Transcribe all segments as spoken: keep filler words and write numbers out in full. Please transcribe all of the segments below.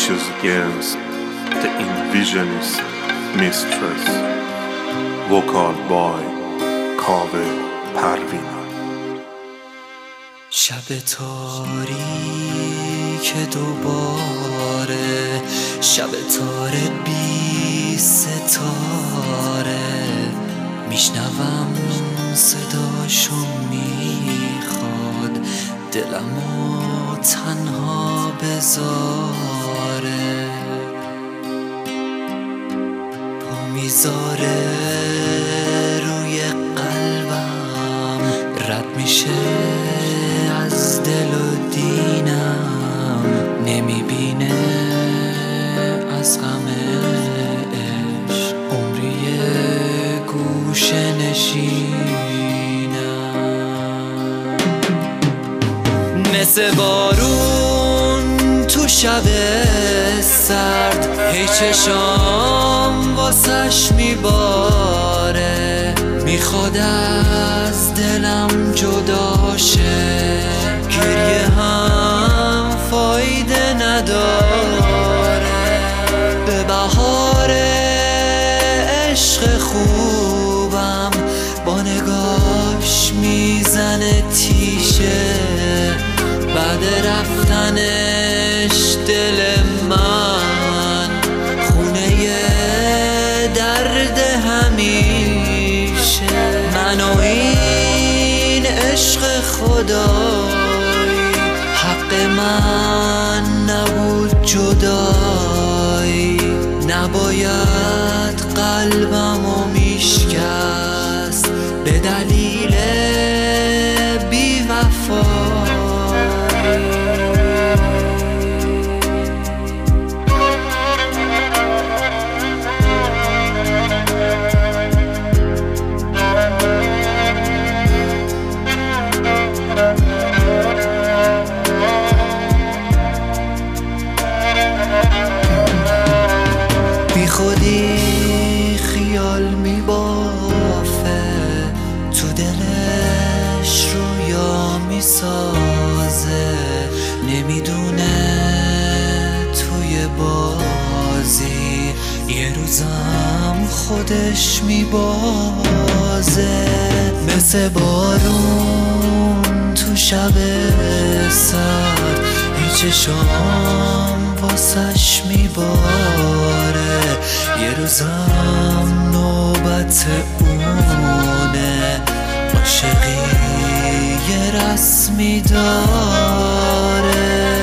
wishes against the Envisionist Mistress. Vocal by کاوه پروینا. شب تاریک دوباره، شب تاره بی ستاره، میشنوم صداشو میخواد دلمو تنها بذاره، پا میذاره روی قلبم، رد میشه از دل و دینم، نمیبینه از غم عشق عمری گوشه نشینم، مثل بارون تو شب سرد، هی چشام واسش میباره، میخواد از دلم جدا شه، گریه هم فایده نداره، به بهار عشق خوبم با نگاش میزنه تیشه، بعد رفتنش دل من خونه درد همیشه، من و این عشق خدایی حق من نبود جدایی، نباید قلبمو میشکست به دلیل بی وفایی. بی خودی خیال میبافه، تو دلش رویا میسازه، نمیدونه توی بازی یه روزم خودش میبازه، مثل بارون تو شب سرد، هی چشام واسش میباره، یه روزم نوبت اونه، عاشقی یه رسمی داره.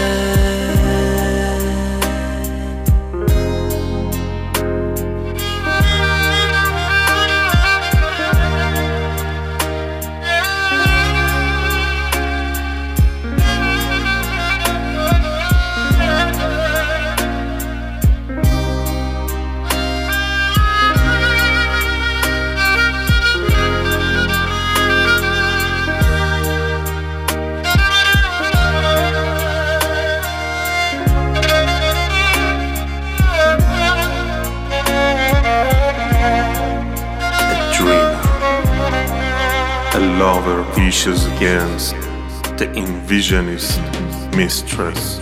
A lover wishes against the Envisionist Mistress.